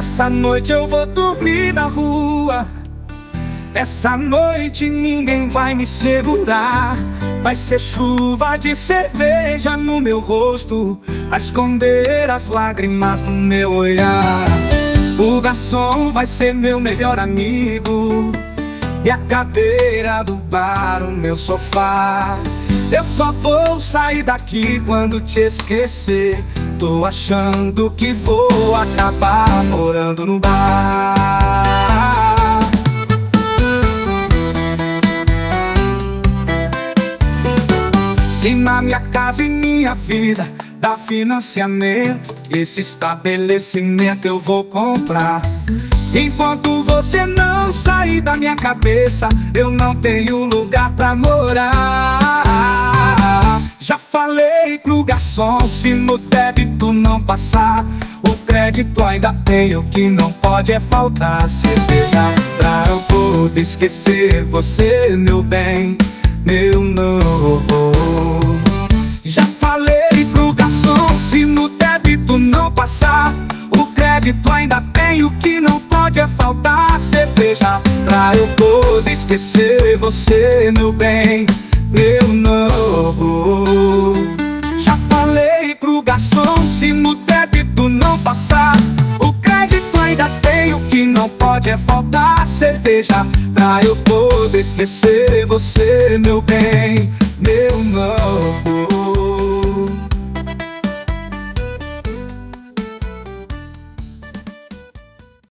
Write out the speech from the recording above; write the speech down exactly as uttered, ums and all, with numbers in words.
Essa noite eu vou dormir na rua. Essa noite ninguém vai me segurar. Vai ser chuva de cerveja no meu rosto, a esconder as lágrimas no meu olhar. O garçom vai ser meu melhor amigo, e a cadeira do bar o meu sofá. Eu só vou sair daqui quando te esquecer. Tô achando que vou acabar morando no bar. Se na minha casa e minha vida dá financiamento, esse estabelecimento eu vou comprar. Enquanto você não sair da minha cabeça, eu não tenho lugar pra morar. Já falei pro garçom, se no débito não passar, o crédito ainda tem, o que não pode é faltar cerveja pra eu poder esquecer você, meu bem, meu novo. Já falei pro garçom, se no débito não passar, o crédito ainda tem, o que não pode é faltar cerveja pra eu poder esquecer você, meu bem, meu novo. Já falei pro garçom, se no débito não passar, o crédito ainda tem, o que não pode é faltar cerveja pra eu poder esquecer você, meu bem, meu novo.